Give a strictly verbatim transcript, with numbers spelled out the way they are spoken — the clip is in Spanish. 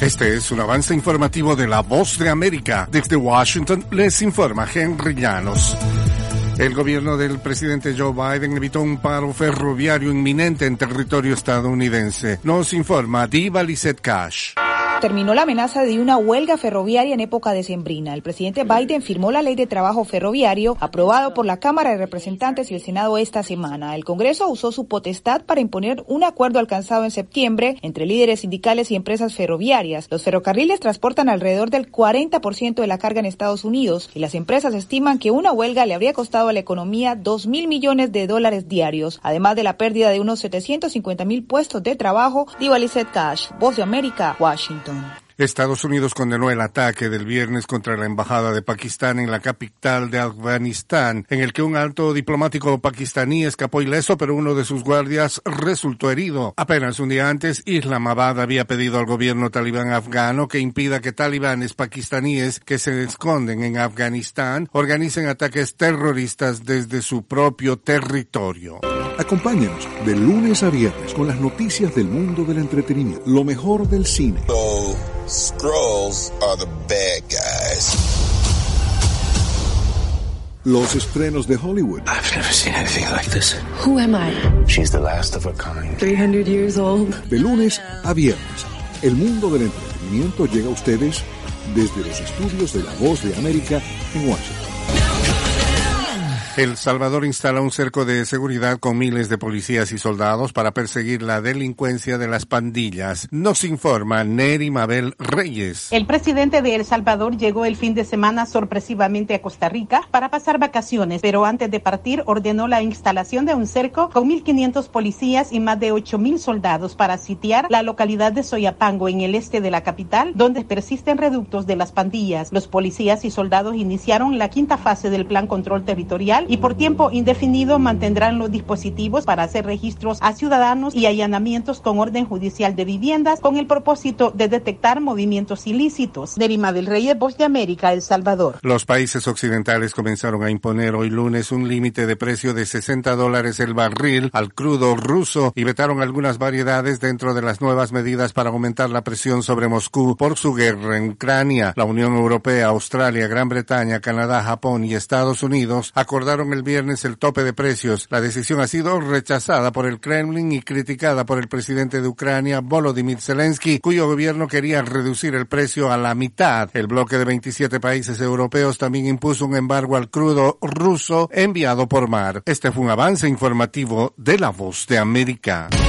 Este es un avance informativo de La Voz de América. Desde Washington les informa Henry Llanos. El gobierno del presidente Joe Biden evitó un paro ferroviario inminente en territorio estadounidense. Nos informa Diva Lizette Cash. Terminó la amenaza de una huelga ferroviaria en época decembrina. El presidente Biden firmó la ley de trabajo ferroviario aprobado por la Cámara de Representantes y el Senado esta semana. El Congreso usó su potestad para imponer un acuerdo alcanzado en septiembre entre líderes sindicales y empresas ferroviarias. Los ferrocarriles transportan alrededor del cuarenta por ciento de la carga en Estados Unidos y las empresas estiman que una huelga le habría costado a la economía dos mil millones de dólares diarios, además de la pérdida de unos setecientos cincuenta mil puestos de trabajo. Diva Lizette Cash, Voz de América, Washington. Estados Unidos condenó el ataque del viernes contra la embajada de Pakistán en la capital de Afganistán, en el que un alto diplomático pakistaní escapó ileso, pero uno de sus guardias resultó herido. Apenas un día antes, Islamabad había pedido al gobierno talibán afgano que impida que talibanes pakistaníes que se esconden en Afganistán organicen ataques terroristas desde su propio territorio. Acompáñanos de lunes a viernes con las noticias del mundo del entretenimiento, lo mejor del cine. So, Skrulls are the bad guys. Los estrenos de Hollywood. I've never seen anything like this. Who am I? She's the last of her kind. three hundred years old. De lunes a viernes, el mundo del entretenimiento llega a ustedes desde los estudios de La Voz de América en Washington. El Salvador instala un cerco de seguridad con miles de policías y soldados para perseguir la delincuencia de las pandillas. Nos informa Neri Mabel Reyes. El presidente de El Salvador llegó el fin de semana sorpresivamente a Costa Rica para pasar vacaciones, pero antes de partir ordenó la instalación de un cerco con mil quinientos policías y más de ocho mil soldados para sitiar la localidad de Soyapango en el este de la capital, donde persisten reductos de las pandillas. Los policías y soldados iniciaron la quinta fase del Plan Control Territorial y por tiempo indefinido mantendrán los dispositivos para hacer registros a ciudadanos y allanamientos con orden judicial de viviendas con el propósito de detectar movimientos ilícitos. Nerima del Reyes, Voz de América, El Salvador. Los países occidentales comenzaron a imponer hoy lunes un límite de precio de sesenta dólares el barril al crudo ruso y vetaron algunas variedades dentro de las nuevas medidas para aumentar la presión sobre Moscú por su guerra en Ucrania. La Unión Europea, Australia, Gran Bretaña, Canadá, Japón y Estados Unidos acordaron el viernes el tope de precios. La decisión ha sido rechazada por el Kremlin y criticada por el presidente de Ucrania, Volodymyr Zelensky, cuyo gobierno quería reducir el precio a la mitad. El bloque de veintisiete países europeos también impuso un embargo al crudo ruso enviado por mar. Este fue un avance informativo de La Voz de América.